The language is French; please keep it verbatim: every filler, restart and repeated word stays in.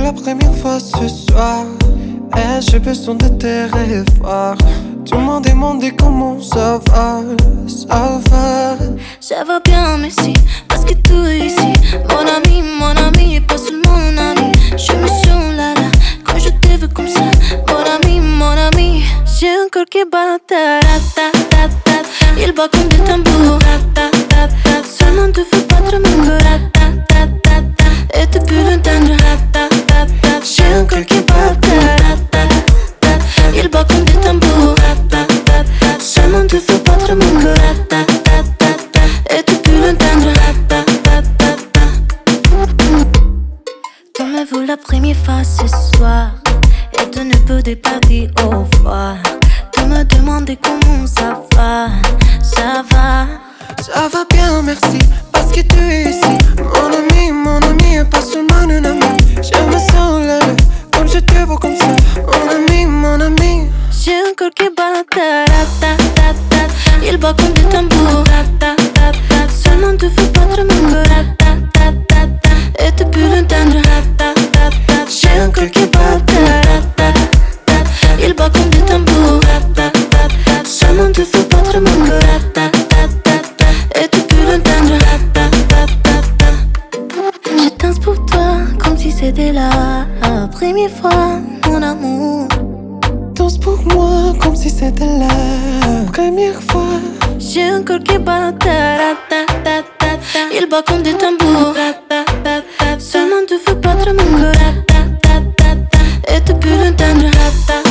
la première fois ce soir. Et j'ai besoin de tes rêves. Tout le monde est demandé comment ça va. Ça va. Ça va bien, merci. Parce que tout est ici. Mon ami, mon ami, et pas seulement mon ami. Je me sens là là, quand je te veux comme ça. Mon ami, mon ami. J'ai un corps qui bat ta ta ta ta ta. Il bat comme des tambours. Ta ta ta ta. Seulement te fais battre mon cœur. Ta ta ta ta. Et tu peux l'entendre. Ta ta ta. J'ai un corps qui bat ta ta ta. Il bat comme des tambours. Ta ta ta. Seulement te fais battre mon cœur. Ta ta ta ta. Et tu peux l'entendre. Ta ta ta ta. Comme vous la première fois ce soir. Et tu ne peux pas dire au revoir. Tu me demandes comment ça va. Ça va. Ça va bien, merci. Parce que tu es ici. Mon ami, mon ami, et pas seulement un ami. Je me sens là, là, comme je te vois comme ça. Mon ami, mon ami. J'ai un corps qui bat ta ta ta ta. Il bat comme des tambours. Ta ta ta. Seulement tu fais battre mon cœur. Ta ta ta ta. Et tu peux l'entendre. Ta ta ta. J'ai un corps qui bat ta ta ta. Il bat comme des tambours. Ta ta ta. Seulement tu fais battre mon cœur. Ta ta ta ta. Et tu peux l'entendre. Ta ta ta ta. Je danse pour toi comme si c'était la première fois, mon amour. Danse pour moi comme si c'était la première fois. J'ai un corps qui bat ta ta ta ta ta. Il bat comme des tambours. Ta ta ta ta. Seulement tu fais battre mon cœur. Ta ta ta ta. Et tu peux l'entendre. Ta